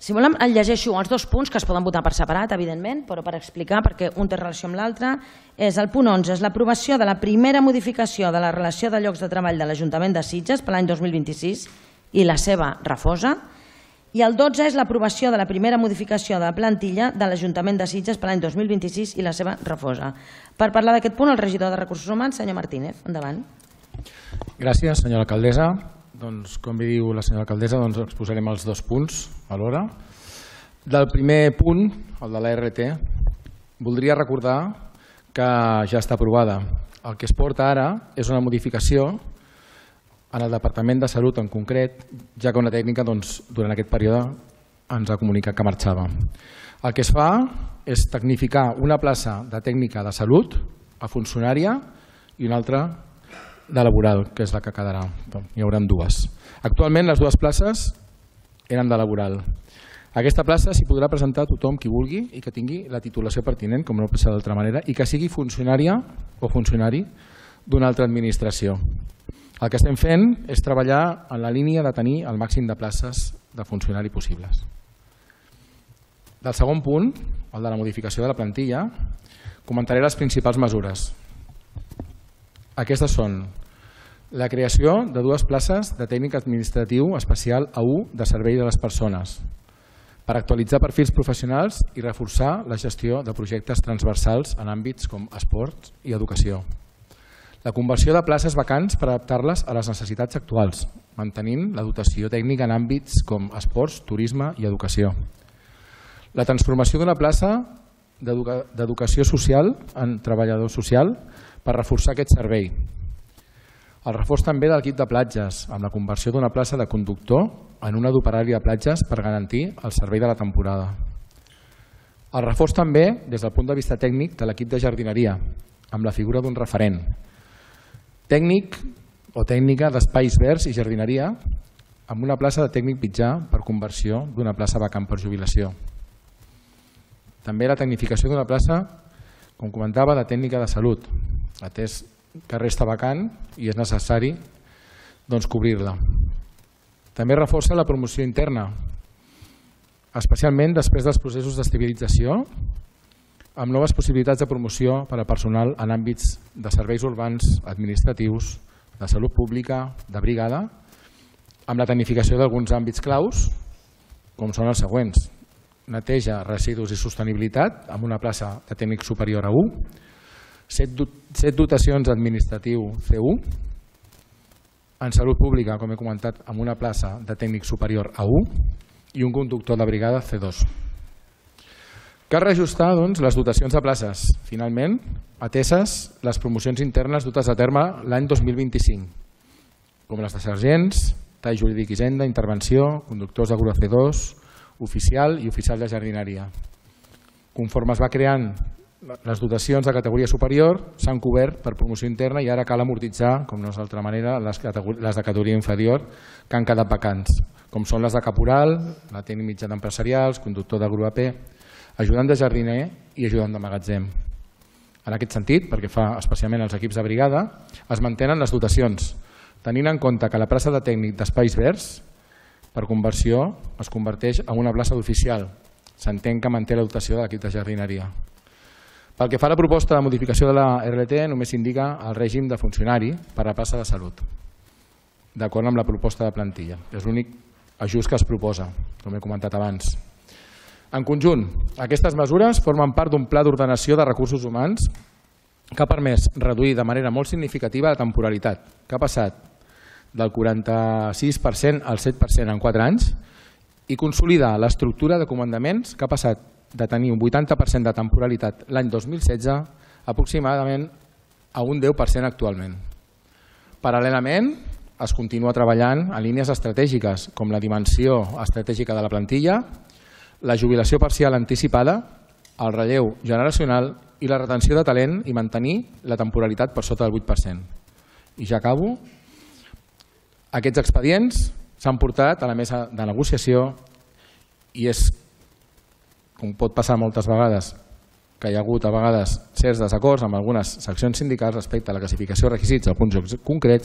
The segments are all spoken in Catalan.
Si volem, el llegeixo els dos punts, que es poden votar per separat, evidentment, però per explicar, perquè un té relació amb l'altre. És el punt 11, és l'aprovació de la primera modificació de la relació de llocs de treball de l'Ajuntament de Sitges per l'any 2026 i la seva refosa. I el 12 és l'aprovació de la primera modificació de la plantilla de l'Ajuntament de Sitges per l'any 2026 i la seva refosa. Per parlar d'aquest punt, el regidor de Recursos Humans, senyor Martínez. Endavant. Gràcies, senyora alcaldessa. Doncs, com bé diu la senyora alcaldessa, exposarem els dos punts alhora. Del primer punt, el de la RT, voldria recordar que ja està aprovada. El que es porta ara és una modificació en el Departament de Salut en concret, ja que una tècnica durant aquest període ens ha comunicat que marxava. El que es fa és tecnificar una plaça de tècnica de salut a funcionària i una altra de laboral, que és la que quedarà. Hi haurà dues. Actualment les dues places eren de laboral. A aquesta plaça s'hi podrà presentar tothom qui vulgui i que tingui la titulació pertinent, com no pot ser d'altra manera, i que sigui funcionària o funcionari d'una altra administració. El que estem fent és treballar en la línia de tenir el màxim de places de funcionari possibles. Del segon punt, el de la modificació de la plantilla, comentaré les principals mesures. Aquestes són la creació de dues places de tècnic administratiu especial A1 de servei de les persones per actualitzar perfils professionals i reforçar la gestió de projectes transversals en àmbits com esport i educació. La conversió de places vacants per adaptar-les a les necessitats actuals, mantenint la dotació tècnica en àmbits com esports, turisme i educació. La transformació d'una plaça d'educació social en treballador social per reforçar aquest servei. El reforç també de l'equip de platges, amb la conversió d'una plaça de conductor en una d'operari de platges per garantir el servei de la temporada. El reforç també, des del punt de vista tècnic, de l'equip de jardineria, amb la figura d'un referent. Tècnic o tècnica d'espais verds i jardineria, amb una plaça de tècnic mitjà per conversió d'una plaça vacant per jubilació. També la tecnificació d'una plaça, com comentava, de tècnica de salut, atès que resta vacant i és necessari cobrir-la. També reforça la promoció interna, especialment després dels processos d'estabilització, amb noves possibilitats de promoció per a personal en àmbits de serveis urbans, administratius, de salut pública, de brigada, amb la tecnificació d'alguns àmbits claus, com són els següents: neteja, residus i sostenibilitat, amb una plaça de tècnic superior a 1, 7 dotacions administratiu C1, en salut pública, com he comentat, amb una plaça de tècnic superior a 1 i un conductor de brigada C2. Cal reajustar les dotacions de places, finalment, ateses les promocions internes dutes a terme l'any 2025, com les de sergents, tall jurídic i hisenda, intervenció, conductors de grua C2, oficial i oficial de jardineria. Conforme es va creant les dotacions de categoria superior, s'han cobert per promoció interna i ara cal amortitzar, com no és d'altra manera, les de categoria inferior que han quedat vacants, com són les de caporal, la tècnic mitjà d'empresarials, conductor de grua P, ajudant de jardiner i ajudant de magatzem. En aquest sentit, perquè fa especialment els equips de brigada, es mantenen les dotacions, tenint en compte que la plaça de tècnic d'espais verds, per conversió, es converteix en una plaça d'oficial. S'entén que manté la dotació de l'equip de jardineria. Pel que fa a la proposta de modificació de la RLT, només s'indica el règim de funcionari per a la plaça de salut, d'acord amb la proposta de plantilla. És l'únic ajust que es proposa, com he comentat abans. En conjunt, aquestes mesures formen part d'un pla d'ordenació de recursos humans que ha permès reduir de manera molt significativa la temporalitat, que ha passat del 46% al 7% en 4 anys, i consolidar l'estructura de comandaments que ha passat de tenir un 80% de temporalitat l'any 2016 aproximadament a un 10% actualment. Paral·lelament, es continua treballant en línies estratègiques com la dimensió estratègica de la plantilla, la jubilació parcial anticipada, el relleu generacional i la retenció de talent i mantenir la temporalitat per sota del 8%. I ja acabo. Aquests expedients s'han portat a la mesa de negociació i és, com pot passar moltes vegades, que hi ha hagut a vegades certs desacords amb algunes seccions sindicals respecte a la classificació de requisits a punts concrets,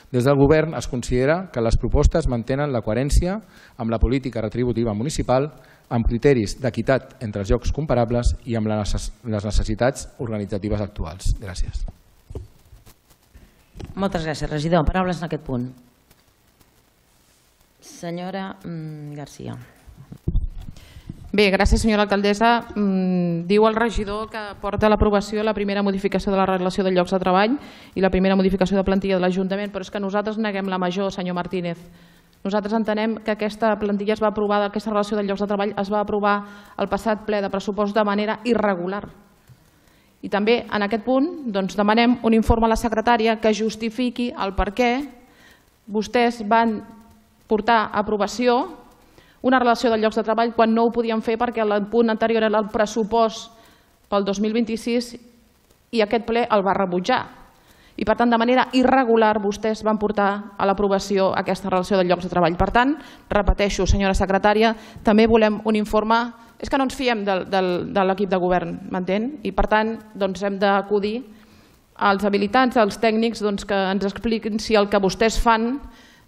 Des del Govern es considera que les propostes mantenen la coherència amb la política retributiva municipal, amb criteris d'equitat entre els llocs comparables i amb les necessitats organitzatives actuals. Gràcies. Moltes gràcies, regidor. Paraules en aquest punt. Senyora Garcia. Bé, gràcies senyora alcaldessa. Diu el regidor que porta a l'aprovació la primera modificació de la relació de llocs de treball i la primera modificació de plantilla de l'Ajuntament, però és que nosaltres neguem la major, senyor Martínez. Nosaltres entenem que aquesta plantilla es va aprovar, aquesta relació de llocs de treball es va aprovar al passat ple de pressupost de manera irregular. I també en aquest punt demanem un informe a la secretària que justifiqui el per què vostès van portar a aprovació una relació de llocs de treball quan no ho podien fer perquè el punt anterior era el pressupost pel 2026 i aquest ple el va rebutjar. I per tant, de manera irregular, vostès van portar a l'aprovació aquesta relació de llocs de treball. Per tant, repeteixo, senyora secretària, també volem un informe. És que no ens fiem de l'equip de govern, m'entén? I per tant, hem d'acudir als habilitats, als tècnics que ens expliquin si el que vostès fan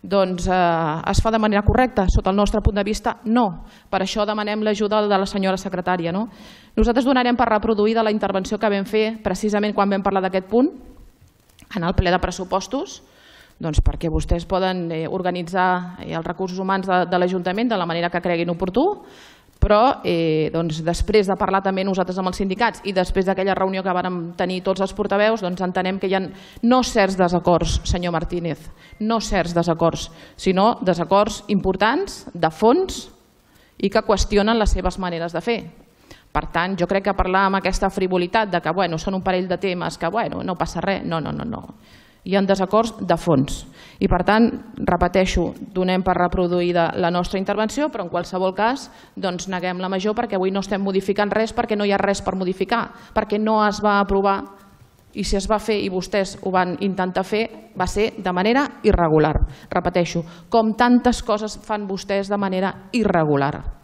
es fa de manera correcta. Sota el nostre punt de vista, no. Per això demanem l'ajuda de la senyora secretària. Nosaltres donarem per reproduïda la intervenció que vam fer precisament quan vam parlar d'aquest punt en el ple de pressupostos, perquè vostès poden organitzar els recursos humans de l'Ajuntament de la manera que creguin oportú, però després de parlar també nosaltres amb els sindicats i després d'aquella reunió que vàrem tenir tots els portaveus, entenem que hi ha no certs desacords, senyor Martínez, no certs desacords, sinó desacords importants, de fons, i que qüestionen les seves maneres de fer. Per tant, jo crec que parlar amb aquesta frivolitat de que són un parell de temes, que no passa res, no. Hi ha desacords de fons. I per tant, repeteixo, donem per reproduïda la nostra intervenció, però en qualsevol cas neguem la major perquè avui no estem modificant res, perquè no hi ha res per modificar, perquè no es va aprovar i si es va fer i vostès ho van intentar fer va ser de manera irregular. Repeteixo, com tantes coses fan vostès de manera irregular.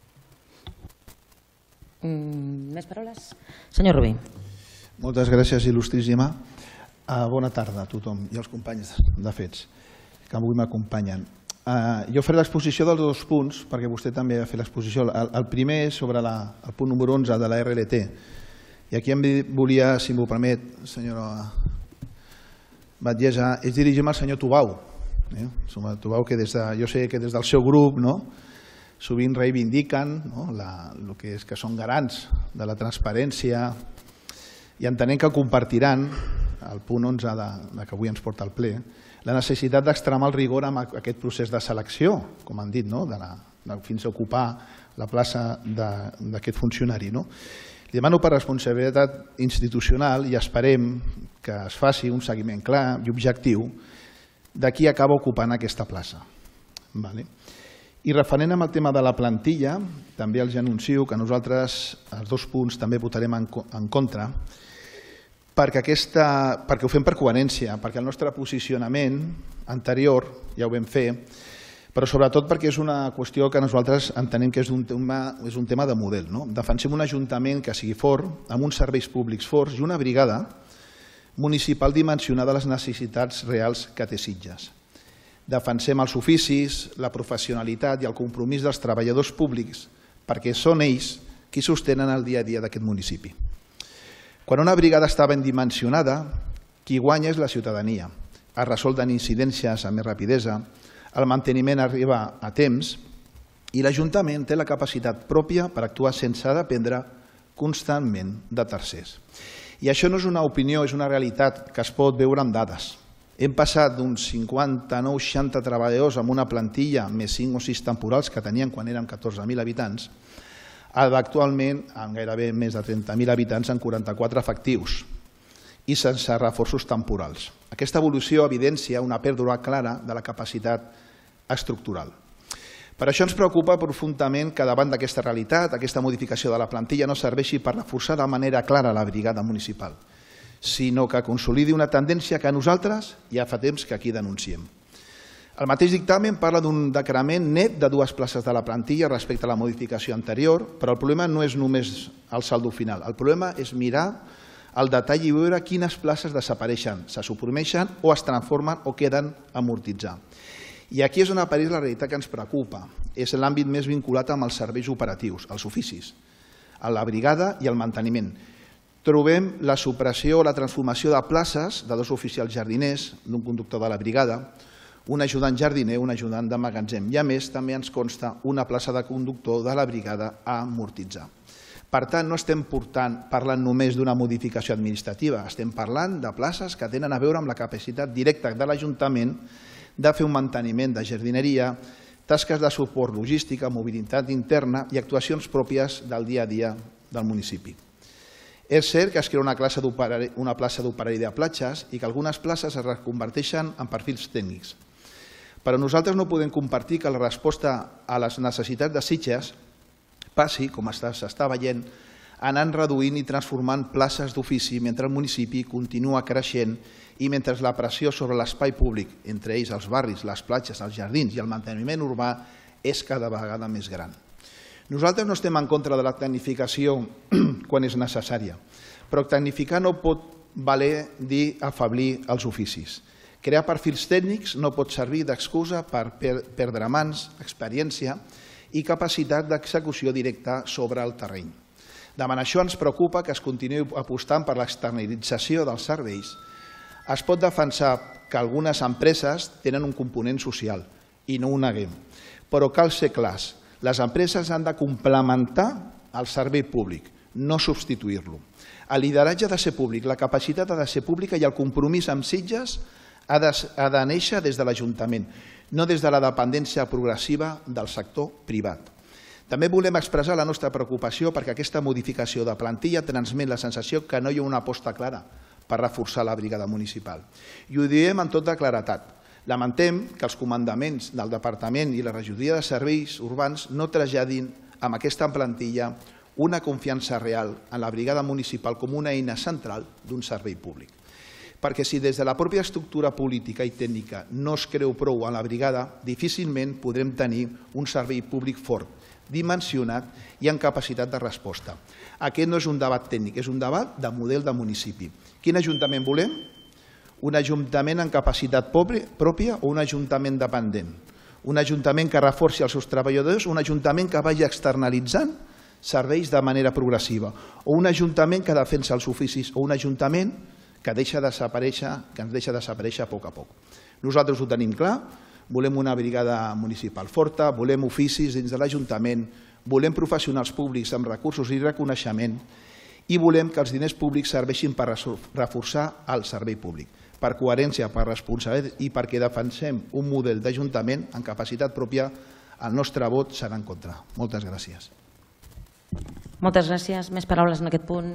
Més paraules? Senyor Rubí. Moltes gràcies, il·lustríssima. Bona tarda a tothom i als companys de Fets que avui m'acompanyen. Jo faré l'exposició dels dos punts, perquè vostè també ha fet l'exposició. El primer és sobre el punt número 11 de la RLT. I aquí em volia, si m'ho permet, senyora Batllessa, és dirigir-me al senyor Tubau. Senyor Tubau, que jo sé que des del seu grup sovint reivindiquen que són garants de la transparència i entenem que compartiran el punt 11 que avui ens porta al ple, la necessitat d'extremar el rigor amb aquest procés de selecció, com han dit, fins a ocupar la plaça d'aquest funcionari. Li demano per responsabilitat institucional i esperem que es faci un seguiment clar i objectiu de qui acaba ocupant aquesta plaça. I referent amb el tema de la plantilla, també els anuncio que nosaltres els dos punts també votarem en contra, perquè ho fem per coherència, perquè el nostre posicionament anterior ja ho vam fer, però sobretot perquè és una qüestió que nosaltres entenem que és un tema de model. Defensem un ajuntament que sigui fort, amb uns serveis públics forts i una brigada municipal dimensionada a les necessitats reals que té Sitges. Defensem els oficis, la professionalitat i el compromís dels treballadors públics, perquè són ells qui sostenen el dia a dia d'aquest municipi. Quan una brigada està ben dimensionada, qui guanya és la ciutadania. Es resolden incidències amb més rapidesa, el manteniment arriba a temps i l'Ajuntament té la capacitat pròpia per actuar sense dependre constantment de tercers. I això no és una opinió, és una realitat que es pot veure amb dades. Hem passat d'uns 59-60 treballadors amb una plantilla més 5 o 6 temporals que tenien quan érem 14.000 habitants a actualment amb gairebé més de 30.000 habitants en 44 efectius i sense reforços temporals. Aquesta evolució evidencia una pèrdua clara de la capacitat estructural. Per això ens preocupa profundament que davant d'aquesta realitat, aquesta modificació de la plantilla no serveixi per reforçar de manera clara la brigada municipal, sinó que consolidi una tendència que nosaltres ja fa temps que aquí denunciem. El mateix dictamen parla d'un decrement net de 2 places de la plantilla respecte a la modificació anterior, però el problema no és només el saldo final. El problema és mirar al detall i veure quines places desapareixen, se suprimeixen o es transformen o queden a amortitzar. I aquí és on apareix la realitat que ens preocupa. És l'àmbit més vinculat amb els serveis operatius, els oficis, a la brigada i el manteniment. Trobem la supressió o la transformació de places de 2 oficials jardiners, d'un conductor de la brigada, un ajudant jardiner, un ajudant de magatzem. I a més també ens consta una plaça de conductor de la brigada a amortitzar. Per tant, no estem parlant només d'una modificació administrativa, estem parlant de places que tenen a veure amb la capacitat directa de l'Ajuntament de fer un manteniment de jardineria, tasques de suport logística, mobilitat interna i actuacions pròpies del dia a dia del municipi. És cert que es crea una plaça d'operari de platges i que algunes places es reconverteixen en perfils tècnics. Però nosaltres no podem compartir que la resposta a les necessitats de Sitges passi, com s'està veient, anant reduint i transformant places d'ofici mentre el municipi continua creixent i mentre la pressió sobre l'espai públic, entre ells els barris, les platges, els jardins i el manteniment urbà, és cada vegada més gran. Nosaltres no estem en contra de la tecnificació quan és necessària, però tecnificar no pot valer dir afeblir els oficis. Crear perfils tècnics no pot servir d'excusa per perdre mans, experiència i capacitat d'execució directa sobre el terreny. Davant això ens preocupa que es continuï apostant per l'externalització dels serveis. Es pot defensar que algunes empreses tenen un component social i no ho neguem, però cal ser clars. Les empreses han de complementar el servei públic, no substituir-lo. El lideratge ha de ser públic, la capacitat ha de ser pública i el compromís amb Sitges ha de néixer des de l'Ajuntament, no des de la dependència progressiva del sector privat. També volem expressar la nostra preocupació perquè aquesta modificació de plantilla transmet la sensació que no hi ha una aposta clara per reforçar la brigada municipal. I ho diem amb tota claredat. Lamentem que els comandaments del Departament i la regidoria de serveis urbans no traslladin amb aquesta plantilla una confiança real en la brigada municipal com una eina central d'un servei públic. Perquè si des de la pròpia estructura política i tècnica no es creu prou en la brigada, difícilment podrem tenir un servei públic fort, dimensionat i amb capacitat de resposta. Aquest no és un debat tècnic, és un debat de model de municipi. Quin ajuntament volem? Un ajuntament amb capacitat pròpia o un ajuntament dependent? Un ajuntament que reforci els seus treballadors o un ajuntament que vagi externalitzant serveis de manera progressiva? O un ajuntament que defensa els oficis o un ajuntament que ens deixa desaparèixer a poc a poc? Nosaltres ho tenim clar, volem una brigada municipal forta, volem oficis dins de l'Ajuntament, volem professionals públics amb recursos i reconeixement i volem que els diners públics serveixin per reforçar el servei públic, per coherència, per responsabilitat i perquè defensem un model d'Ajuntament amb capacitat pròpia. El nostre vot serà en contra. Moltes gràcies. Moltes gràcies. Més paraules en aquest punt.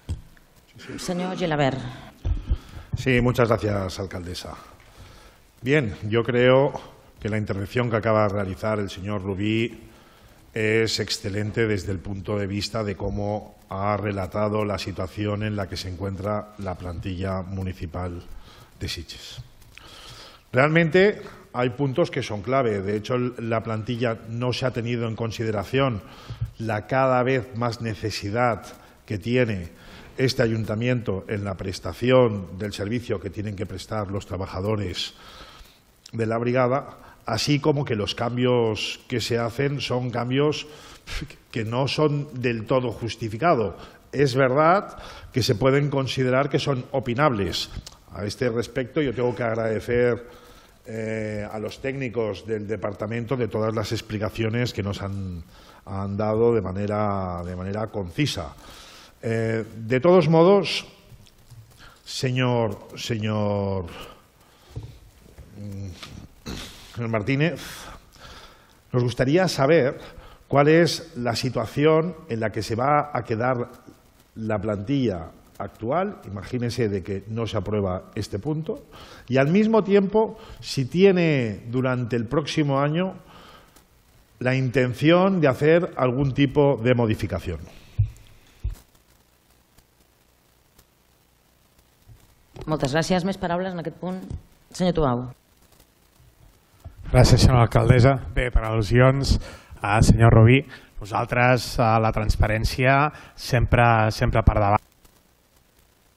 Senyor Gilabert. Sí, muchas gracias, alcaldesa. Bien, yo creo que la intervención que acaba de realizar el señor Rubí es excelente desde el punto de vista de cómo ha relatado la situación en la que se encuentra la plantilla municipal de Sitges. Realmente hay puntos que son clave. De hecho, la plantilla no se ha tenido en consideración la cada vez más necesidad que tiene este ayuntamiento en la prestación del servicio que tienen que prestar los trabajadores de la brigada, así como que los cambios que se hacen son cambios que no son del todo justificados. Es verdad que se pueden considerar que son opinables. A este respecto, yo tengo que agradecer a los técnicos del departamento de todas las explicaciones que nos han dado de manera concisa. De todos modos, señor Martínez, nos gustaría saber cuál es la situación en la que se va a quedar la plantilla actual, imagínese de que no se aprueba este punto, y al mismo tiempo si tiene durante el próximo año la intención de hacer algún tipo de modificación. Moltes gràcies. Més paraules en aquest punt. Senyor Tuau. Gràcies, senyora alcaldessa. Bé, per al·lusions, senyor Rubí, nosaltres la transparència sempre per davant.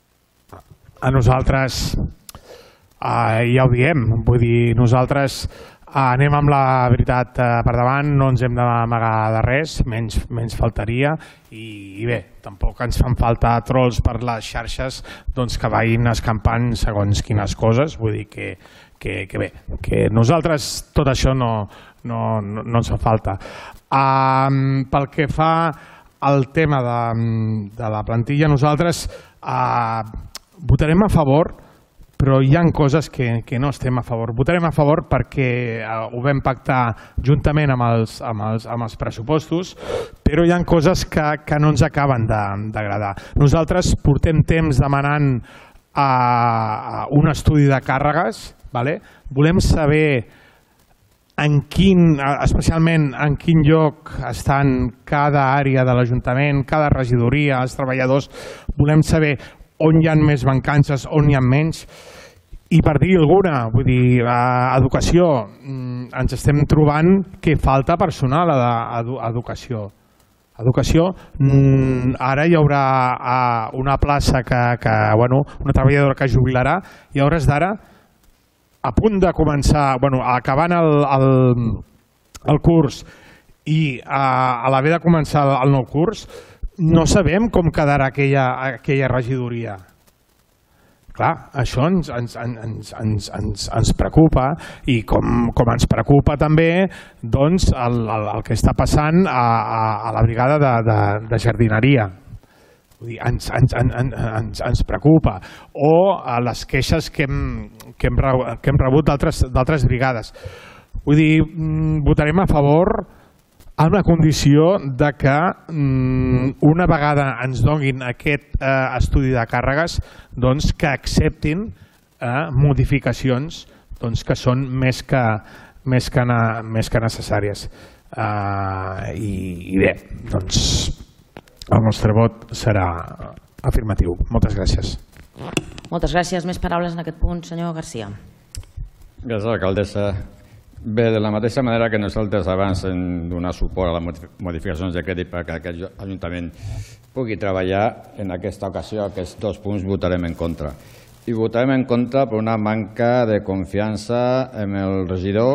a nosaltres, ja ho diem, vull dir, nosaltres anem amb la veritat per davant, no ens hem d'amagar de res, menys faltaria, i bé, tampoc ens fan falta trolls per les xarxes que vagin escampant segons quines coses, vull dir que bé, que nosaltres tot això no ens fa falta. Pel que fa al tema de la plantilla, nosaltres votarem a favor, però hi ha coses que no estem a favor. Votarem a favor perquè ho vam pactar juntament amb els pressupostos, però hi ha coses que no ens acaben d'agradar. Nosaltres portem temps demanant un estudi de càrregues, volem saber especialment en quin lloc estan cada àrea de l'Ajuntament, cada regidoria, els treballadors, volem saber on hi ha més mancances, on hi ha menys. I per dir alguna, vull dir, a educació, ens estem trobant que falta personal a educació. Educació, ara hi haurà una plaça una treballadora que jubilarà i a hores d'ara, a punt de començar, acabant el curs i a l'haver de començar el nou curs, no sabem com quedarà aquella regidoria. Clar, això ens preocupa i com ens preocupa també el que està passant a la brigada de jardineria. Ens preocupa. O les queixes que hem rebut d'altres brigades. Vull dir, votarem a favor amb la condició que una vegada ens donin aquest estudi de càrregues que acceptin modificacions que són més que necessàries. I bé, el nostre vot serà afirmatiu. Moltes gràcies. Moltes gràcies. Més paraules en aquest punt, senyor Garcia. Gràcies, alcaldessa. Bé, de la mateixa manera que nosaltres abans hem donat suport a les modificacions de crèdit perquè aquest Ajuntament pugui treballar, en aquesta ocasió aquests 2 punts votarem en contra. I votarem en contra per una manca de confiança en el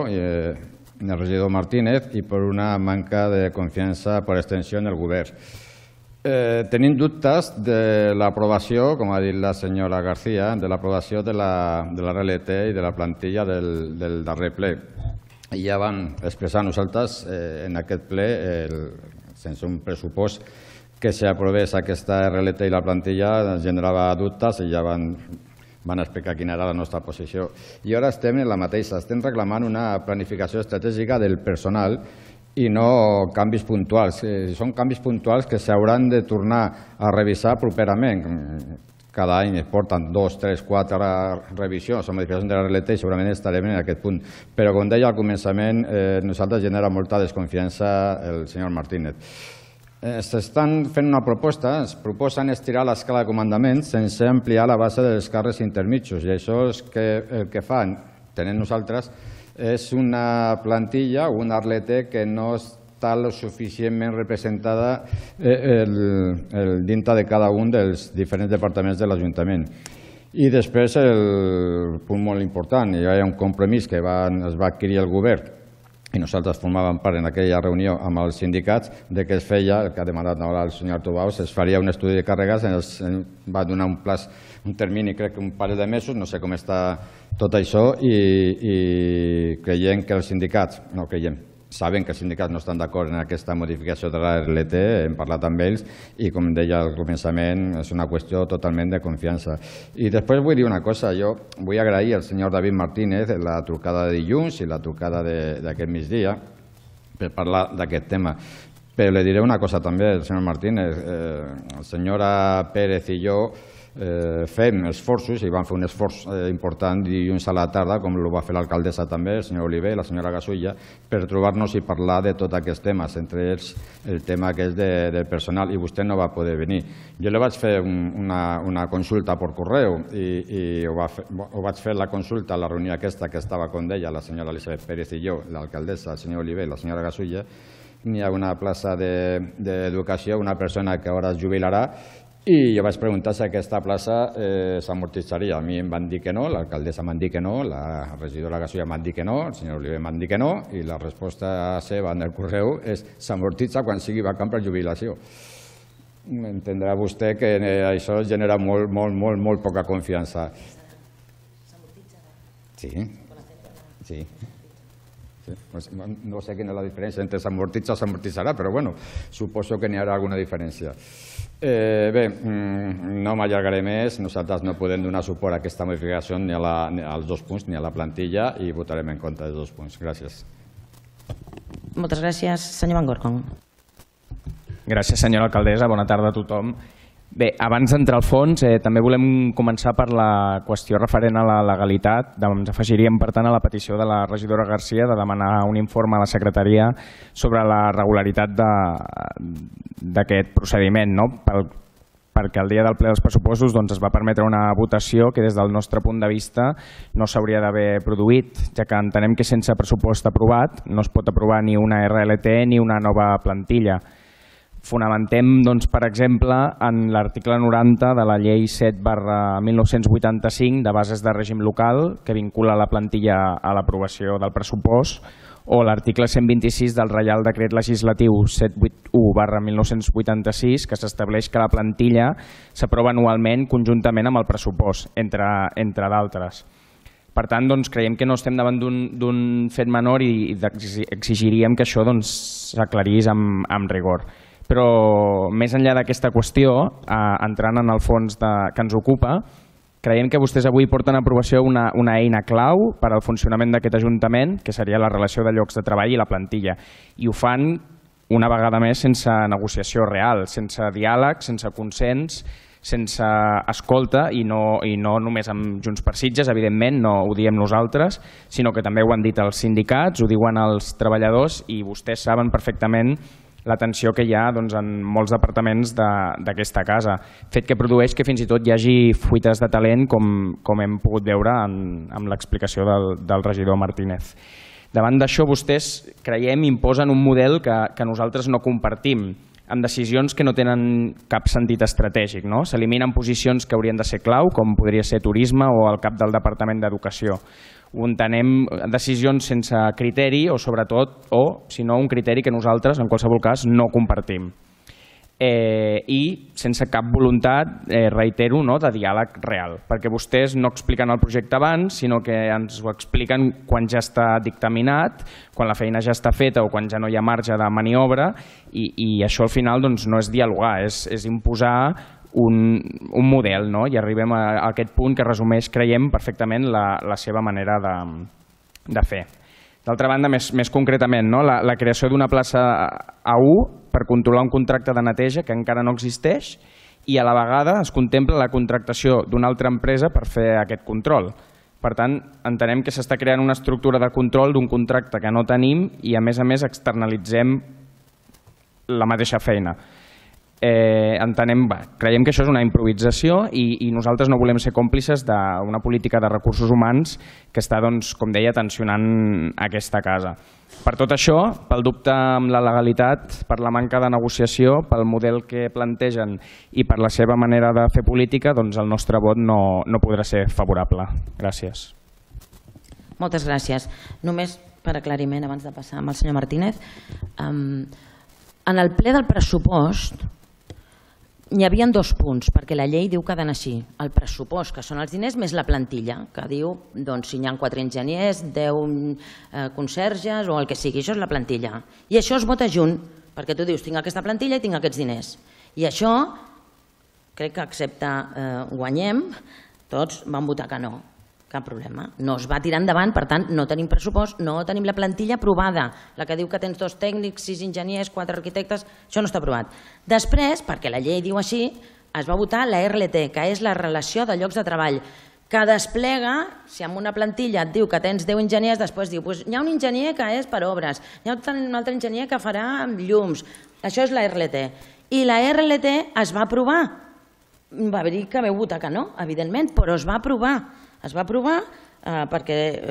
regidor Martínez i per una manca de confiança per extensió en el govern. Tenim dubtes de l'aprovació, com ha dit la senyora García, de l'aprovació de la RLT i de la plantilla del darrer ple. Ja vam expressar nosaltres en aquest ple, sense un pressupost, que s'aprovés aquesta RLT i la plantilla generava dubtes i ja van explicar quina era la nostra posició. I ara estem en la mateixa, estem reclamant una planificació estratègica del personal i no canvis puntuals. Són canvis puntuals que s'hauran de tornar a revisar properament. Cada any es porten 2, 3, 4 revisions o modificacions de la RLT i segurament estarem en aquest punt. Però, com deia al començament, nosaltres genera molta desconfiança el senyor Martínez. S'estan fent una proposta, es proposen estirar l'escala de comandaments sense ampliar la base dels càrrecs intermitjos i això és el que fan, tenen nosaltres, és una plantilla o una RLT que no està suficientment representada dintre de cada un dels diferents departaments de l'Ajuntament. I després el punt molt important, hi ha un compromís que es va adquirir el govern i nosaltres formàvem part en aquella reunió amb els sindicats de que es feia, el que ha demanat ara el senyor Artubaus, es faria un estudi de càrregues, va donar un termini, crec que un parell de mesos, no sé com està tot això, i creiem que els sindicats, no creiem, saben que els sindicats no estan d'acord en aquesta modificació de la RLT, hem parlat amb ells i, com deia al començament, és una qüestió totalment de confiança. I després vull dir una cosa, jo vull agrair al senyor David Martínez la trucada de dilluns i la trucada d'aquest migdia per parlar d'aquest tema. Però li diré una cosa també al senyor Martínez, la senyora Pérez i jo fem esforços, i vam fer un esforç important dilluns a la tarda, com ho va fer l'alcaldessa també, el senyor Oliver i la senyora Gasulla, per trobar-nos i parlar de tots aquests temes, entre ells el tema que és del personal, i vostè no va poder venir. Jo li vaig fer una consulta per correu i ho vaig fer la consulta a la reunió aquesta que estava, com deia, la senyora Elisabet Pérez i jo, l'alcaldessa, el senyor Oliver i la senyora Gasulla. N'hi ha una plaça d'educació, una persona que ara es jubilarà, I jo vaig preguntar si aquesta plaça s'amortitzaria. A mi em van dir que no, l'alcaldessa m'han dit que no, la regidora Gassulla m'han dit que no, el senyor Oliver m'han dit que no, i la resposta seva en el correu és s'amortitza quan sigui vacant per jubilació. Entendrà vostè que això genera molt poca confiança. Sí. Sí. No sé quina és la diferència entre s'amortitza o s'amortitzarà, però bueno, suposo que n'hi haurà alguna diferència. Bé, no m'allargaré més, nosaltres no podem donar suport a aquesta modificació ni als 2 punts ni a la plantilla i votarem en contra dels 2 punts. Gràcies. Moltes gràcies. Senyor Van Gorkom. Gràcies, senyora alcaldessa. Bona tarda a tothom. Bé, abans d'entrar al fons, també volem començar per la qüestió referent a la legalitat. Ens afegiríem, per tant, a la petició de la regidora Garcia de demanar un informe a la secretaria sobre la regularitat d'aquest procediment, perquè el dia del ple dels pressupostos es va permetre una votació que des del nostre punt de vista no s'hauria d'haver produït, ja que entenem que sense pressupost aprovat no es pot aprovar ni una RLT ni una nova plantilla. Fonamentem, per exemple, en l'article 90 de la llei 7/1985 de bases de règim local que vincula la plantilla a l'aprovació del pressupost, o l'article 126 del Reial Decret Legislatiu 781/1986 que s'estableix que la plantilla s'aprova anualment conjuntament amb el pressupost, entre d'altres. Per tant, creiem que no estem davant d'un fet menor i exigiríem que això s'aclarís amb rigor. Però més enllà d'aquesta qüestió, entrant en el fons que ens ocupa, creiem que vostès avui porten a aprovació una eina clau per al funcionament d'aquest Ajuntament, que seria la relació de llocs de treball i la plantilla. I ho fan una vegada més sense negociació real, sense diàleg, sense consens, sense escolta, i no només amb Junts per Sitges, evidentment, no ho diem nosaltres, sinó que també ho han dit els sindicats, ho diuen els treballadors, i vostès saben perfectament la tensió que hi ha en molts departaments d'aquesta casa. Fet que produeix que fins i tot hi hagi fuites de talent, com hem pogut veure amb l'explicació del regidor Martínez. Davant d'això, vostès, creiem, imposen un model que nosaltres no compartim, amb decisions que no tenen cap sentit estratègic. S'eliminen posicions que haurien de ser clau, com podria ser turisme o el cap del Departament d'Educació. Ho entenem decisions sense criteri o sobretot, si no, un criteri que nosaltres, en qualsevol cas, no compartim. I sense cap voluntat, reitero, de diàleg real, perquè vostès no expliquen el projecte abans, sinó que ens ho expliquen quan ja està dictaminat, quan la feina ja està feta o quan ja no hi ha marge de maniobra, i això al final no és dialogar, és imposar un model, i arribem a aquest punt que resumeix, creiem, perfectament la seva manera de fer. D'altra banda, més concretament, la creació d'una plaça A1 per controlar un contracte de neteja que encara no existeix, i a la vegada es contempla la contractació d'una altra empresa per fer aquest control. Per tant, entenem que s'està creant una estructura de control d'un contracte que no tenim i, a més externalitzem la mateixa feina. Creiem que això és una improvisació i nosaltres no volem ser còmplices d'una política de recursos humans que està, com deia, tensionant aquesta casa. Per tot això, pel dubte amb la legalitat, per la manca de negociació, pel model que plantegen i per la seva manera de fer política, el nostre vot no podrà ser favorable. Gràcies. Moltes gràcies. Només per aclariment, abans de passar amb el senyor Martínez, en el ple del pressupost hi havia 2 punts, perquè la llei diu que ha d'anar així. El pressupost, que són els diners, més la plantilla, que diu si hi ha 4 enginyers, 10 conserges o el que sigui. Això és la plantilla. I això es vota junt, perquè tu dius, tinc aquesta plantilla i tinc aquests diners. I això, crec que excepte Guanyem, tots van votar que no. Cap problema. No es va tirar endavant, per tant, no tenim pressupost, no tenim la plantilla aprovada. La que diu que tens 2 tècnics, 6 enginyers, 4 arquitectes, això no està aprovat. Després, perquè la llei diu així, es va votar la RLT, que és la relació de llocs de treball, que desplega, si en una plantilla et diu que tens 10 enginyers, després diu, hi ha un enginyer que és per obres, hi ha un altre enginyer que farà llums. Això és la RLT. I la RLT es va aprovar. Va haver-hi que vau votar que no, evidentment, però es va aprovar. Es va aprovar perquè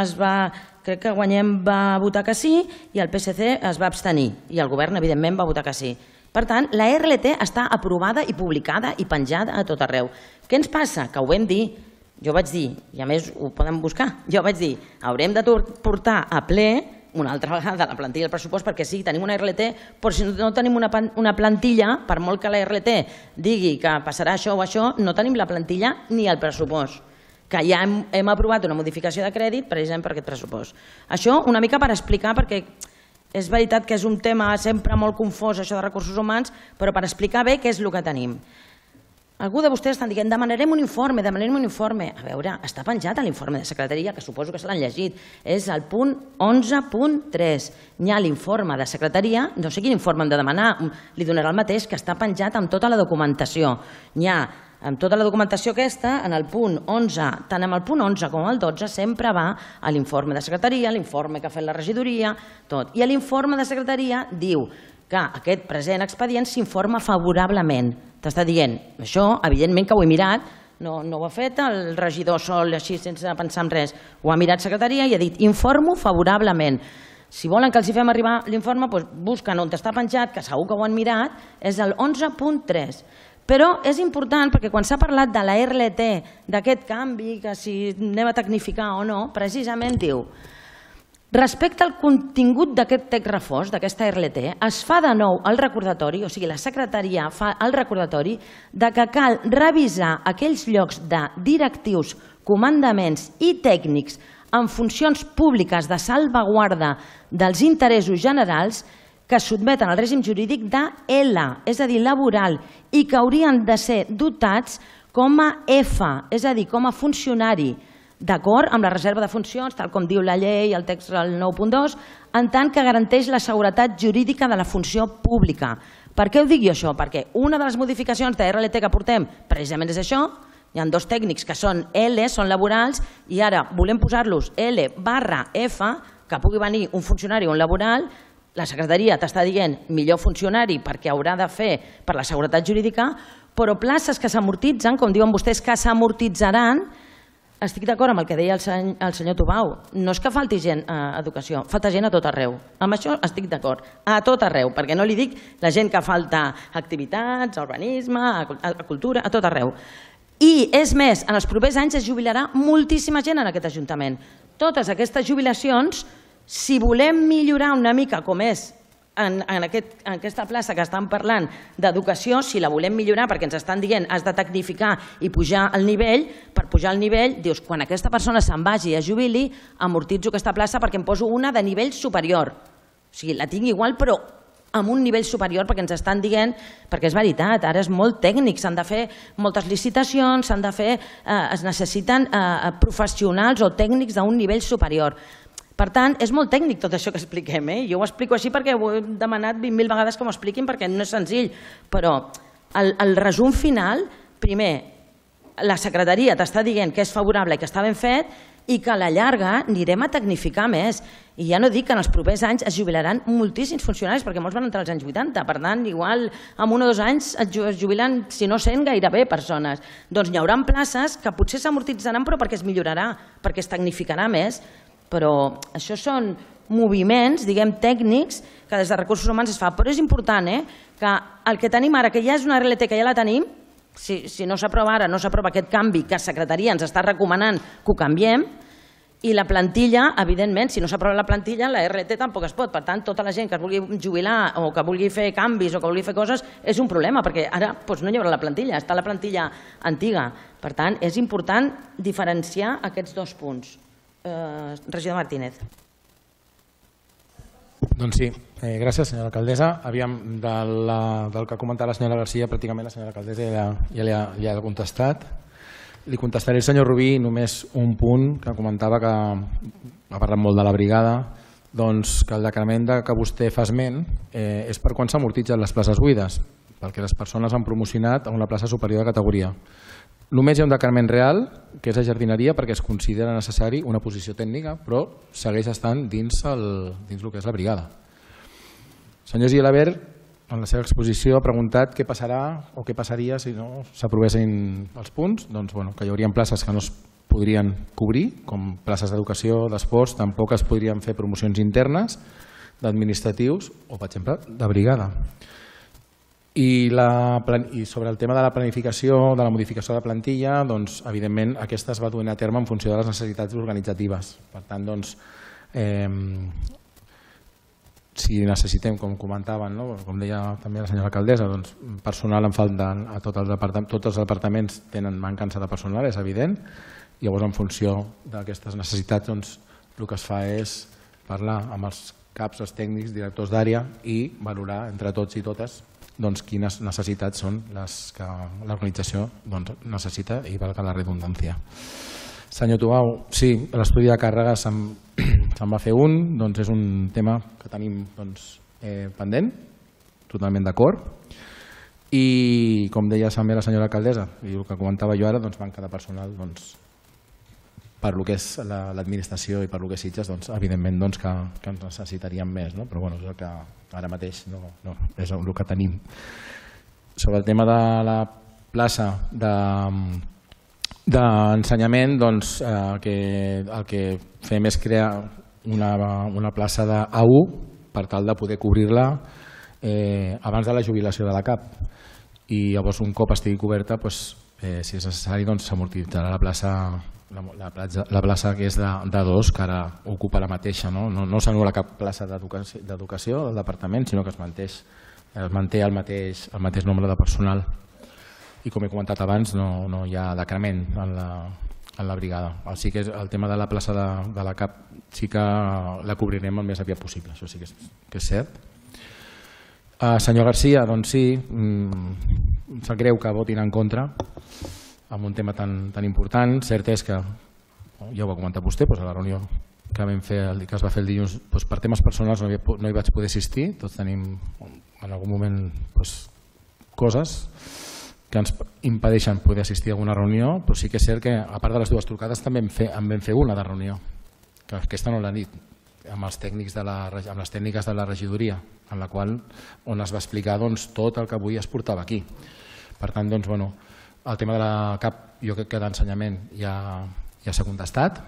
crec que Guanyem va votar que sí i el PSC es va abstenir i el govern evidentment va votar que sí. Per tant, la RLT està aprovada i publicada i penjada a tot arreu. Què ens passa? Que ho vam dir, jo vaig dir, i a més ho poden buscar, jo vaig dir, haurem de portar a ple una altra vegada la plantilla del pressupost perquè sí, tenim una RLT, però si no tenim una plantilla, per molt que la RLT digui que passarà això o això, no tenim la plantilla ni el pressupost, que ja hem aprovat una modificació de crèdit precisament per aquest pressupost. Això una mica per explicar, perquè és veritat que és un tema sempre molt confós, això de recursos humans, però per explicar bé què és el que tenim. Algú de vostès estan dient, demanarem un informe, demanarem un informe. A veure, està penjat a l'informe de secretaria, que suposo que se l'han llegit. És el punt 11.3. Hi ha l'informe de secretaria, no sé quin informe hem de demanar, li donarà el mateix, que està penjat amb tota la documentació. Hi ha amb tota la documentació aquesta, en el punt 11, tant en el punt 11 com el 12, sempre va a l'informe de secretaria, l'informe que ha fet la regidoria, tot. I l'informe de secretaria diu que aquest present expedient s'informa favorablement. T'està dient, això, evidentment que ho he mirat, no ho ha fet el regidor sol, així sense pensar en res, ho ha mirat secretaria i ha dit, informo favorablement. Si volen que els fem arribar l'informe, busquen on està penjat, que segur que ho han mirat, és el 11.3. Però és important perquè quan s'ha parlat de la RLT, d'aquest canvi, que si anem a tecnificar o no, precisament diu respecte al contingut d'aquest text refós, d'aquesta RLT, es fa de nou el recordatori, o sigui, la secretaria fa el recordatori de que cal revisar aquells llocs de directius, comandaments i tècnics en funcions públiques de salvaguarda dels interessos generals que sotmeten al règim jurídic de L, és a dir, laboral, i que haurien de ser dotats com a F, és a dir, com a funcionari, d'acord amb la reserva de funcions, tal com diu la llei, el text del 9.2, en tant que garanteix la seguretat jurídica de la funció pública. Per què ho dic jo això? Perquè una de les modificacions de RLT que portem precisament és això, hi ha dos tècnics que són L, són laborals, i ara volem posar-los L/F, que pugui venir un funcionari o un laboral. La secretaria t'està dient millor funcionari perquè haurà de fer per la seguretat jurídica, però places que s'amortitzen, com diuen vostès que s'amortitzaran, estic d'acord amb el que deia el senyor Tubau, no és que falti gent a educació, falta gent a tot arreu. Amb això estic d'acord, a tot arreu, perquè no li dic la gent que falta a activitats, a urbanisme, a cultura, a tot arreu. I és més, en els propers anys es jubilarà moltíssima gent en aquest Ajuntament. Totes aquestes jubilacions, si volem millorar una mica com és en aquesta plaça que estan parlant d'educació, si la volem millorar perquè ens estan dient has de tecnificar i pujar el nivell, per pujar el nivell dius quan aquesta persona se'n vagi i es jubili amortitzo aquesta plaça perquè em poso una de nivell superior. O sigui, la tinc igual però amb un nivell superior perquè ens estan dient, perquè és veritat, ara és molt tècnic, s'han de fer moltes licitacions, s'han de fer, es necessiten professionals o tècnics d'un nivell superior. Per tant, és molt tècnic tot això que expliquem. Jo ho explico així perquè ho he demanat 20.000 vegades que m'ho expliquin perquè no és senzill. Però el resum final, primer, la secretaria t'està dient que és favorable i que està ben fet i que a la llarga anirem a tecnificar més. I ja no dic que en els propers anys es jubilaran moltíssims funcionaris perquè molts van entrar als anys 80. Per tant, igual en 1 o 2 anys es jubilen, si no 100, gairebé persones. Doncs hi haurà places que potser s'amortitzaran però perquè es millorarà, perquè es tecnificarà més. Però això són moviments, diguem, tècnics que des de recursos humans es fa. Però és important que el que tenim ara, que ja és una RLT que ja la tenim, si no s'aprova ara, no s'aprova aquest canvi que secretaria ens està recomanant que ho canviem, i la plantilla, evidentment, si no s'aprova la plantilla, la RLT tampoc es pot. Per tant, tota la gent que es vulgui jubilar o que vulgui fer canvis o que vulgui fer coses és un problema, perquè ara no hi haurà la plantilla, està la plantilla antiga. Per tant, és important diferenciar aquests dos punts. Regidor Martínez. Doncs sí, gràcies senyora alcaldessa. Aviam, del que ha comentat la senyora Garcia, pràcticament la senyora alcaldessa ja l'ha contestat. Li contestaré al senyor Rubí només un punt que comentava que ha parlat molt de la brigada, doncs que el decrement que vostè fa esment és per quan s'amortitzen les places buides, perquè les persones han promocionat a una plaça superior de categoria. Només hi ha un decrement real, que és a jardineria, perquè es considera necessari una posició tècnica, però segueix estant dins el que és la brigada. El senyor Gilabert, en la seva exposició, ha preguntat què passarà o què passaria si no s'aprovessin els punts. Doncs que hi haurien places que no es podrien cobrir, com places d'educació, d'esports, tampoc es podrien fer promocions internes d'administratius o, per exemple, de brigada. I sobre el tema de la planificació, de la modificació de la plantilla, doncs, evidentment, aquesta es va dur a terme en funció de les necessitats organitzatives. Per tant, doncs, si necessitem, com comentaven, com deia també la senyora alcaldessa, doncs, personal en falta a tots els departaments tenen mancança de personal, és evident. Llavors, en funció d'aquestes necessitats, doncs, el que es fa és parlar amb els caps, els tècnics, directors d'àrea i valorar entre tots i totes quines necessitats són les que l'organització necessita i valga la redundància. Senyor Tubau, sí, l'estudi de càrrega se'n va fer un, és un tema que tenim pendent, totalment d'acord, i com deia també la senyora alcaldessa, i el que comentava jo ara, manca de personal per el que és l'administració i per el que és Sitges, evidentment que ens necessitaríem més, però és el que ara mateix és el que tenim. Sobre el tema de la plaça d'ensenyament, el que fem és crear una plaça d'A1 per tal de poder cobrir-la abans de la jubilació de la CAP. I llavors, un cop estigui coberta, si és necessari, s'amortitzarà la plaça que és d'A2, que ara ocupa la mateixa. No s'anul·la cap plaça d'educació del departament, sinó que es manté el mateix nombre de personal. I com he comentat abans, no hi ha decrement en la brigada. Així que el tema de la plaça de la CAP sí que la cobrirem el més aviat possible, això sí que és cert. Senyor Garcia, doncs sí, em sap greu que votin en contra en un tema tan important. Cert és que, ja ho va comentar vostè, a la reunió que es va fer el dilluns, per temes personals no hi vaig poder assistir, tots tenim en algun moment coses que ens impedeixen poder assistir a alguna reunió, però sí que és cert que a part de les dues trucades també en vam fer una de reunió, que aquesta no l'ha dit, amb les tècniques de la regidoria, en la qual on es va explicar tot el que avui es portava aquí. Per tant, el tema de la CAP, jo crec que d'ensenyament ja s'ha contestat.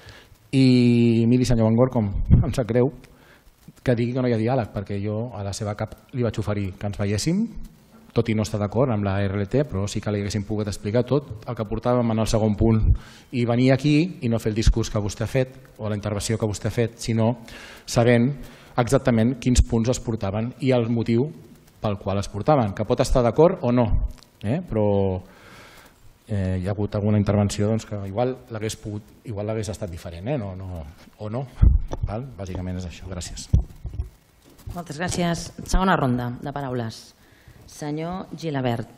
I miri, senyor Van Gorkom, em sap greu que digui que no hi ha diàleg, perquè jo a la seva CAP li vaig oferir que ens veiéssim, tot i no estar d'acord amb la RLT, però sí que li haguéssim pogut explicar tot el que portàvem en el segon punt i venir aquí i no fer el discurs que vostè ha fet o la intervenció que vostè ha fet, sinó sabent exactament quins punts es portaven i el motiu pel qual es portaven, que pot estar d'acord o no, però hi ha hagut alguna intervenció que igual l'hagués estat diferent o no. Bàsicament és això. Gràcies. Moltes gràcies. Segona ronda de paraules. Señor Gilabert.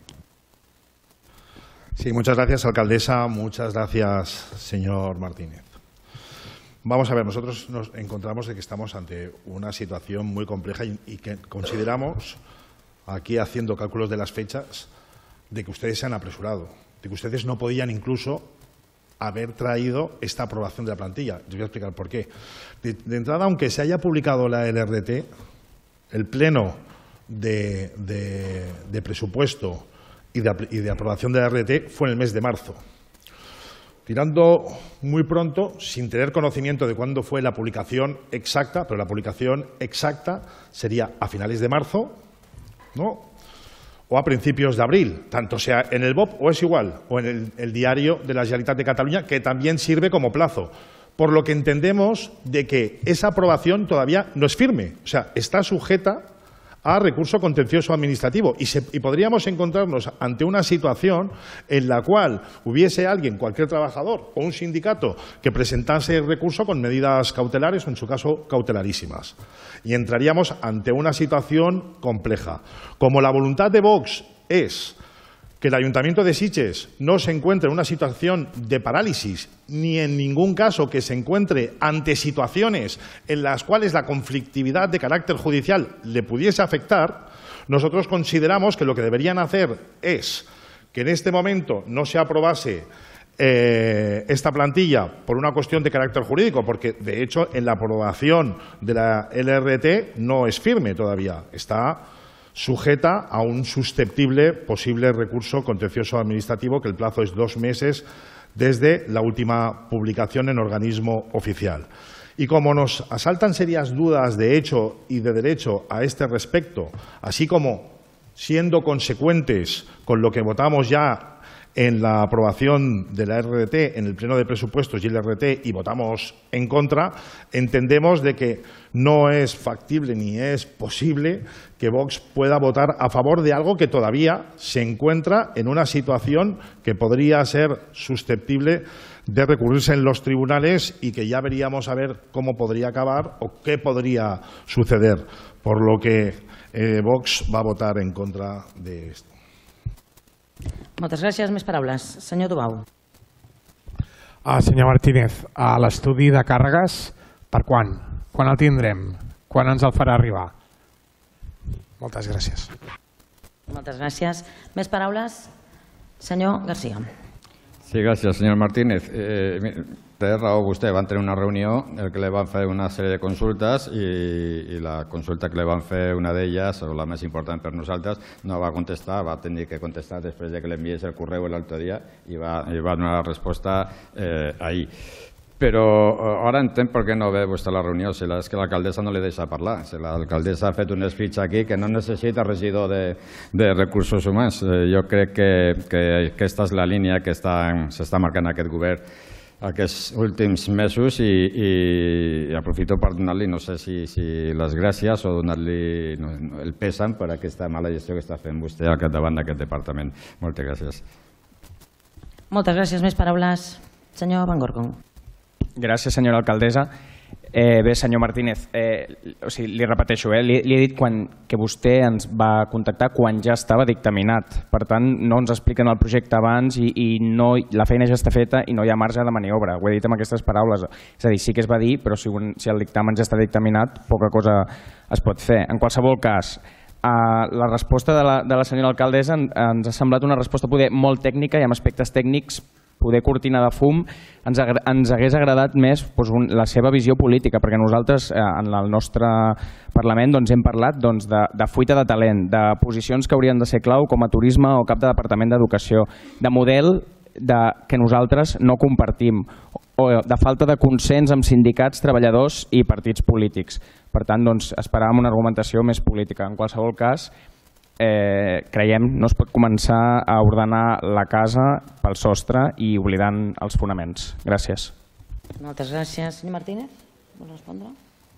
Sí, muchas gracias, alcaldesa. Muchas gracias, señor Martínez. Vamos a ver, nosotros nos encontramos de que estamos ante una situación muy compleja y que consideramos, aquí haciendo cálculos de las fechas, de que ustedes se han apresurado, de que ustedes no podían incluso haber traído esta aprobación de la plantilla. Les voy a explicar por qué. De entrada, aunque se haya publicado la LRT, el pleno de presupuesto y de aprobación de la RT fue en el mes de marzo. Tirando muy pronto, sin tener conocimiento de cuándo fue la publicación exacta, pero la publicación exacta sería a finales de marzo, ¿no?, o a principios de abril, tanto sea en el BOP o es igual, o en el diario de la Generalitat de Cataluña, que también sirve como plazo. Por lo que entendemos de que esa aprobación todavía no es firme, o sea, está sujeta a recurso contencioso administrativo y podríamos encontrarnos ante una situación en la cual hubiese alguien, cualquier trabajador o un sindicato que presentase el recurso con medidas cautelares o en su caso cautelarísimas. Y entraríamos ante una situación compleja. Como la voluntad de Vox es que el Ayuntamiento de Sitges no se encuentre en una situación de parálisis, ni en ningún caso que se encuentre ante situaciones en las cuales la conflictividad de carácter judicial le pudiese afectar, nosotros consideramos que lo que deberían hacer es que en este momento no se aprobase esta plantilla por una cuestión de carácter jurídico, porque de hecho en la aprobación de la LRT no es firme todavía, está sujeta a un susceptible posible recurso contencioso administrativo, que el plazo es 2 meses desde la última publicación en organismo oficial. Y como nos asaltan serias dudas de hecho y de derecho a este respecto, así como siendo consecuentes con lo que votamos ya en la aprobación de la RDT, en el Pleno de Presupuestos y el RT, y votamos en contra, entendemos de que no es factible ni es posible que Vox pueda votar a favor de algo que todavía se encuentra en una situación que podría ser susceptible de recurrirse en los tribunales y que ya veríamos a ver cómo podría acabar o qué podría suceder, por lo que Vox va a votar en contra de esto. Moltes gràcies. Més paraules. Senyor Dubau. Senyor Martínez, l'estudi de càrregues, per quan? Quan el tindrem? Quan ens el farà arribar? Moltes gràcies. Moltes gràcies. Més paraules? Senyor García. Sí, gràcies, senyor Martínez. Té raó vostè, van tenir una reunió en què li van fer una sèrie de consultes i la consulta que li van fer, una d'elles, o la més important per nosaltres, no va contestar, va tenir que contestar després de que li enviés el correu l'altre dia i va donar la resposta ahir. Però ara entenc per què no ve vostè a la reunió, és que l'alcaldessa no li deixa parlar. L'alcaldessa ha fet un speech aquí que no necessita regidor de recursos humans. Jo crec que aquesta és la línia que s'està marcant aquest govern aquests últims mesos i aprofito per donar-li, no sé si les gràcies o donar-li el pèsam per aquesta mala gestió que està fent vostè al capdavant d'aquest departament. Moltes gràcies. Moltes gràcies. Més paraules. Senyor Van Gorkom. Gràcies, senyora alcaldessa. Bé, senyor Martínez, li repeteixo, li he dit que vostè ens va contactar quan ja estava dictaminat. Per tant, no ens expliquen el projecte abans i la feina ja està feta i no hi ha marge de maniobra. Ho he dit amb aquestes paraules. És a dir, sí que es va dir, però si el dictamen ja està dictaminat, poca cosa es pot fer. En qualsevol cas, la resposta de la senyora alcaldessa ens ha semblat una resposta poder molt tècnica i amb aspectes tècnics poder cortina de fum. Ens hagués agradat més la seva visió política, perquè nosaltres en el nostre Parlament hem parlat de fuita de talent, de posicions que haurien de ser clau com a turisme o cap de departament d'educació, de model que nosaltres no compartim, o de falta de consens amb sindicats, treballadors i partits polítics. Per tant, esperàvem una argumentació més política. En qualsevol cas, creiem no es pot començar a ordenar la casa pel sostre i oblidant els fonaments. Gràcies. Moltes gràcies. Senyor Martínez, vol respondre?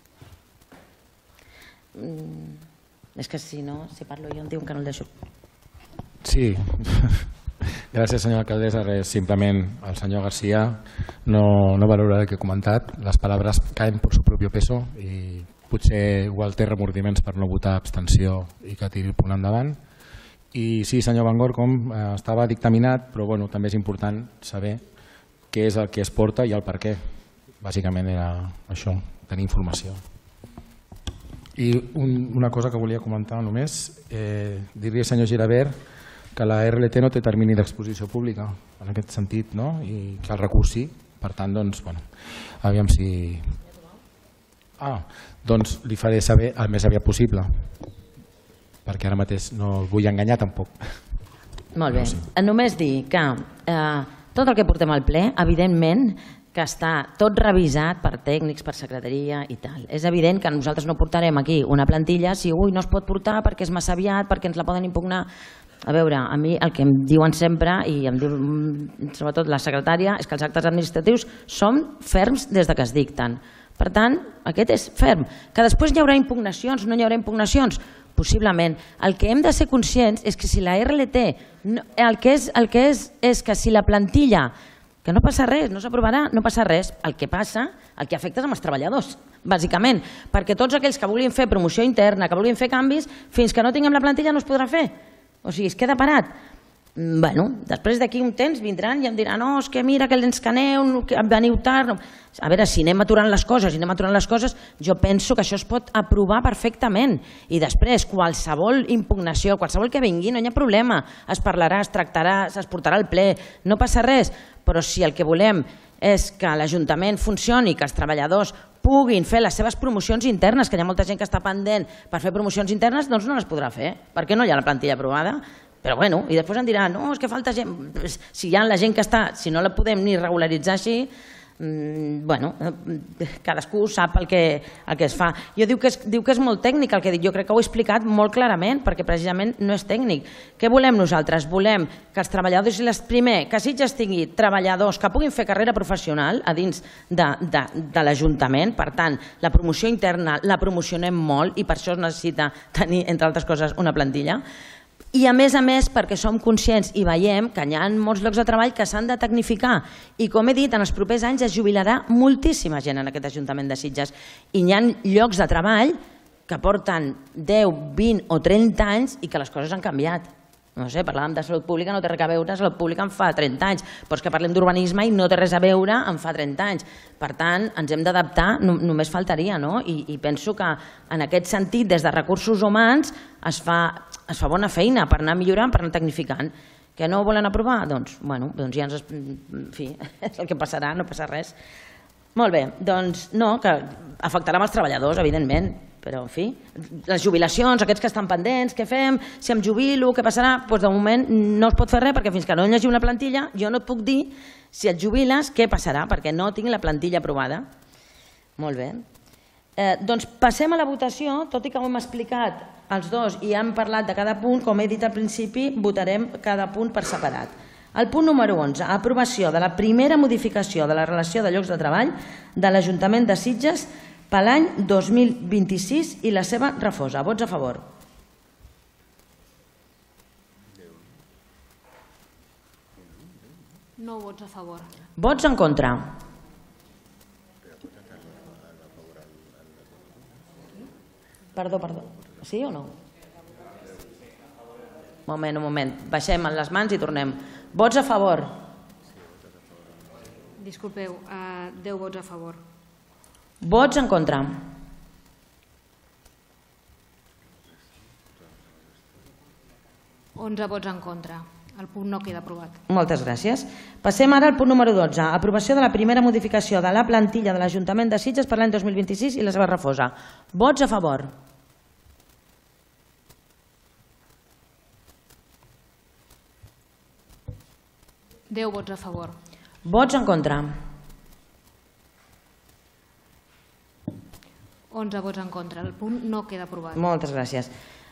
És que si parlo jo em diuen que no el deixo. Sí. Gràcies, senyora alcaldessa. Simplement el senyor García no valora el que he comentat. Les paraules caen por su propio peso i potser igual té remordiments per no votar abstenció i que tiri el punt endavant. I sí, senyor Van Gorkom, estava dictaminat, però també és important saber què és el que es porta i el per què. Bàsicament era això, tenir informació. I una cosa que volia comentar només, dir-li al senyor Girabert que la RLT no té termini d'exposició pública, en aquest sentit, i que el recurs sí. Per tant, aviam si... Doncs li faré saber el més aviat possible, perquè ara mateix no el vull enganyar tampoc. Molt bé. Només dir que tot el que portem al ple, evidentment, que està tot revisat per tècnics, per secretaria i tal. És evident que nosaltres no portarem aquí una plantilla si no es pot portar perquè és massa aviat, perquè ens la poden impugnar. A veure, a mi el que em diuen sempre, i em diu sobretot la secretària, és que els actes administratius són ferms des que es dicten. Per tant, aquest és ferm. Que després hi haurà impugnacions, no hi haurà impugnacions? Possiblement. El que hem de ser conscients és que si la RLT, el que és que si la plantilla, que no passa res, no s'aprovarà, no passa res. El que passa, el que afecta és amb els treballadors, bàsicament, perquè tots aquells que vulguin fer promoció interna, que vulguin fer canvis, fins que no tinguem la plantilla no es podrà fer. O sigui, es queda parat. Bueno, després d'aquí un temps vindran i em diran no, és que mira que ens caneu, que veniu tard. A veure, si anem aturant les coses, jo penso que això es pot aprovar perfectament i després qualsevol impugnació, qualsevol que vingui, no hi ha problema, es parlarà, es tractarà, es portarà al ple, no passa res, però si el que volem és que l'Ajuntament funcioni, que els treballadors puguin fer les seves promocions internes, que hi ha molta gent que està pendent per fer promocions internes, doncs no les podrà fer, perquè no hi ha la plantilla aprovada. Però bueno, i després em diran, no, és que falta gent. Si hi ha la gent que està, si no la podem ni regularitzar així, bueno, cadascú sap el que es fa. Jo diu que és molt tècnic el que dic, jo crec que ho he explicat molt clarament, perquè precisament no és tècnic. Què volem nosaltres? Volem que els treballadors i primer, que Sitges tingui treballadors que puguin fer carrera professional a dins de l'Ajuntament, per tant, la promoció interna la promocionem molt i per això es necessita tenir, entre altres coses, una plantilla. I a més, perquè som conscients i veiem que hi ha molts llocs de treball que s'han de tecnificar i, com he dit, en els propers anys es jubilarà moltíssima gent en aquest Ajuntament de Sitges i hi ha llocs de treball que porten 10, 20 o 30 anys i que les coses han canviat. No sé, parlàvem de salut pública, no té res a veure salut pública en fa 30 anys, però és que parlem d'urbanisme i no té res a veure en fa 30 anys. Per tant, ens hem d'adaptar, només faltaria, no? I penso que en aquest sentit, des de recursos humans, es fa bona feina per anar millorant, per anar tecnificant. Que no ho volen aprovar? Doncs ja ens... En fi, és el que passarà, no passa res. Molt bé, doncs no, que afectarà els treballadors, evidentment, però en fi, les jubilacions, aquests que estan pendents, què fem? Si em jubilo, què passarà? Doncs de moment no es pot fer res perquè fins que no hi hagi una plantilla jo no et puc dir si et jubiles què passarà perquè no tinc la plantilla aprovada. Molt bé. Doncs passem a la votació, tot i que ho hem explicat els dos i hem parlat de cada punt, com he dit al principi, votarem cada punt per separat. El punt número 11, aprovació de la primera modificació de la relació de llocs de treball de l'Ajuntament de Sitges per l'any 2026 i la seva refosa. Vots a favor. No vots a favor. Vots en contra. Perdó. Sí o no? Un moment. Baixem les mans i tornem. Vots a favor. Disculpeu, 10 vots a favor. Vots en contra. Onze vots en contra. El punt no queda aprovat. Moltes gràcies. Passem ara al punt número 12. Aprovació de la primera modificació de la plantilla de l'Ajuntament de Sitges per l'any 2026 i la seva refosa. Vots a favor. Deu vots a favor. Vots en contra. 11 vots en contra. El punt no queda aprovat. Moltes gràcies.